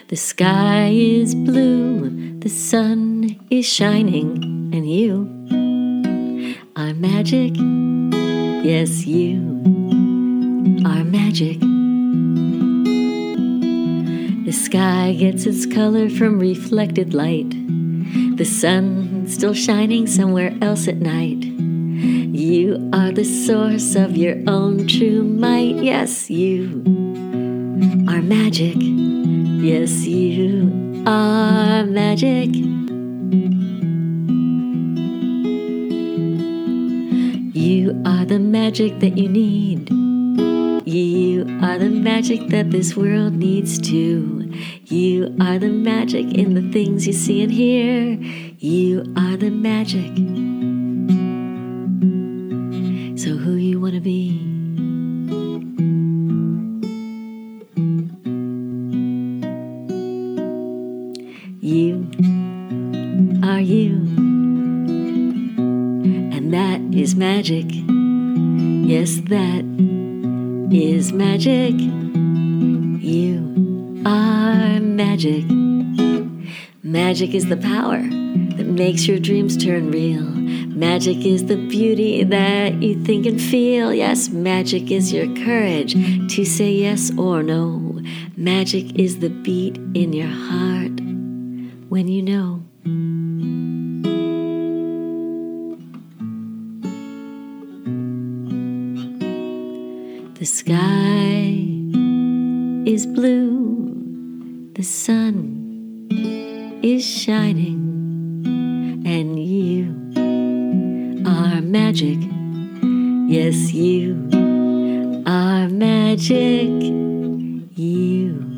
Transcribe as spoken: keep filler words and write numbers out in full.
The sky is blue, the sun is shining, and you are magic. Yes, you are magic. The sky gets its color from reflected light. The sun still shining somewhere else at night. You are the source of your own true might. Yes, you are magic. Yes, you are magic. You are the magic that you need. You are the magic that this world needs too. You are the magic in the things you see and hear. You are the magic. So who you want to be? You are you. And that is magic. Yes, that is magic. You are magic. Magic is the power that makes your dreams turn real. Magic is the beauty that you think and feel. Yes, magic is your courage to say yes or no. Magic is the beat in your heart when you know. The sky is blue, the sun is shining, and you are magic. Yes, you are magic. You